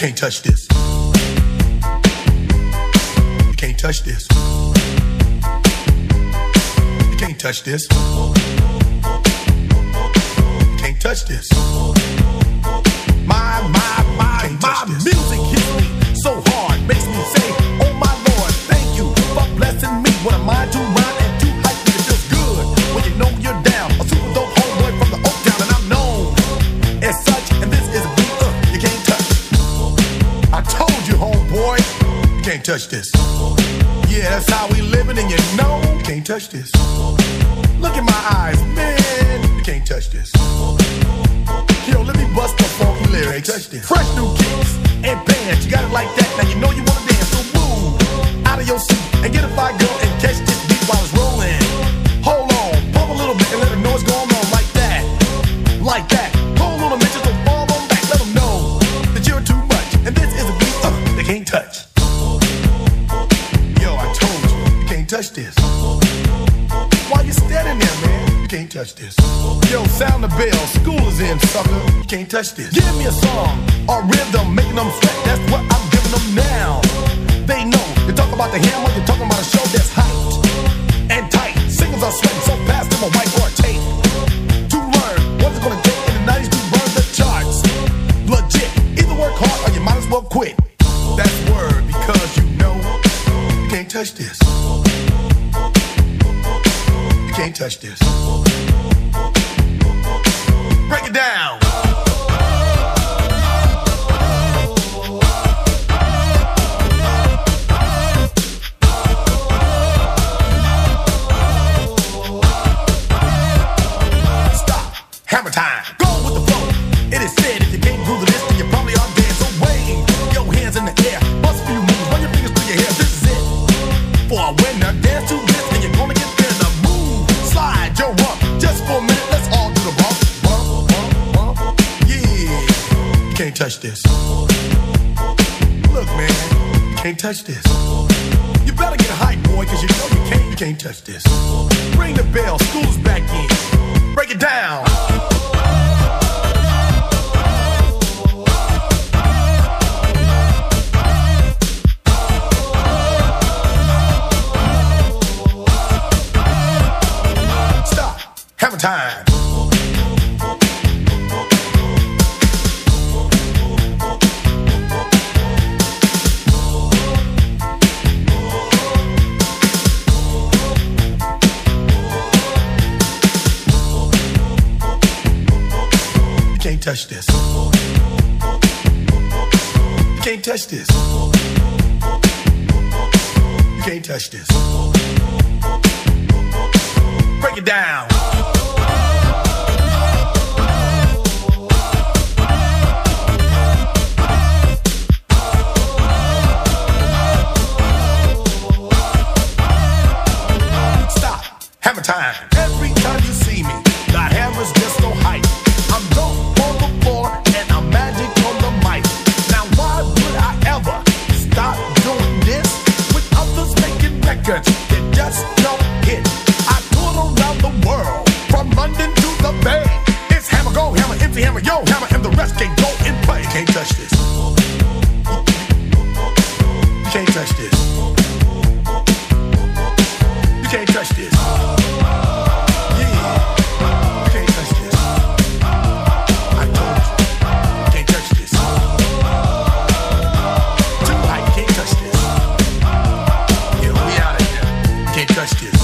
can't touch this. You can't touch this. You can't touch this. You can't touch this. My music hits me so hard, makes me say, oh my Lord, thank you for blessing me. What a mind to rhyme and to hype me, it feels good when you know you're down. A super dope homeboy from the Oak Town, and I'm known as such. And this is a beat you can't touch. I told you, homeboy, you can't touch this. Yeah, that's how we living, and you know you can't touch this. Look in my eyes, man, you can't touch this. Yo, let me bust the funky lyrics. Fresh new kicks and bands, you got it like that. Now you know you wanna dance, so move out of your seat and get a fire girl and catch this beat while it's rolling. Hold on, pump a little bit and let them know what's going on like that. Like that. Pull a little bit, just don't fall on back. Let them know that you're too much. And this is a beat they can't touch. Yo, I told you, you can't touch this. Why you standing there, man? You can't touch this. Yo, sound the bell, school is in, sucker. You can't touch this. Give me a song or rhythm, making them sweat. That's what I'm giving them now. They know. You talk about the hammer, you're talking about a show that's hyped and tight. Singles are sweating so fast, them a white or tape. To learn what's it gonna take in the 90s to burn the charts. Legit. Either work hard or you might as well quit. That's word, because you know you can't touch this. You can't touch this. Break it down. Stop. Hammer time. Go with the flow. It is said if you can't groove to this, then you probably are dead. So wave your hands in the air. Bust a few moves. Run your fingers through your hair. This is it. For a winner, dance to this, and you're gonna get there. The move. Slide your rump. Just for a minute, let's all do the bump. You can't touch this. Look, man, you can't touch this. You better get hype, boy, cause you know you can't touch this. Ring the bell, school's back in. Break it down. Stop. Hammer time. You can't touch this. You can't touch this. You can't touch this. Break it down. Stop. Hammer time. Every time you see me, the hammer's just so hype. I'm dope on the floor and I'm magic on the mic. Now why would I ever stop doing this with others making records that just don't hit? I tour around the world, from London to the Bay. It's hammer, go hammer, empty hammer, yo hammer, and the rest can go and play. You can't touch this. You can't touch this. You can't touch this. Touch this.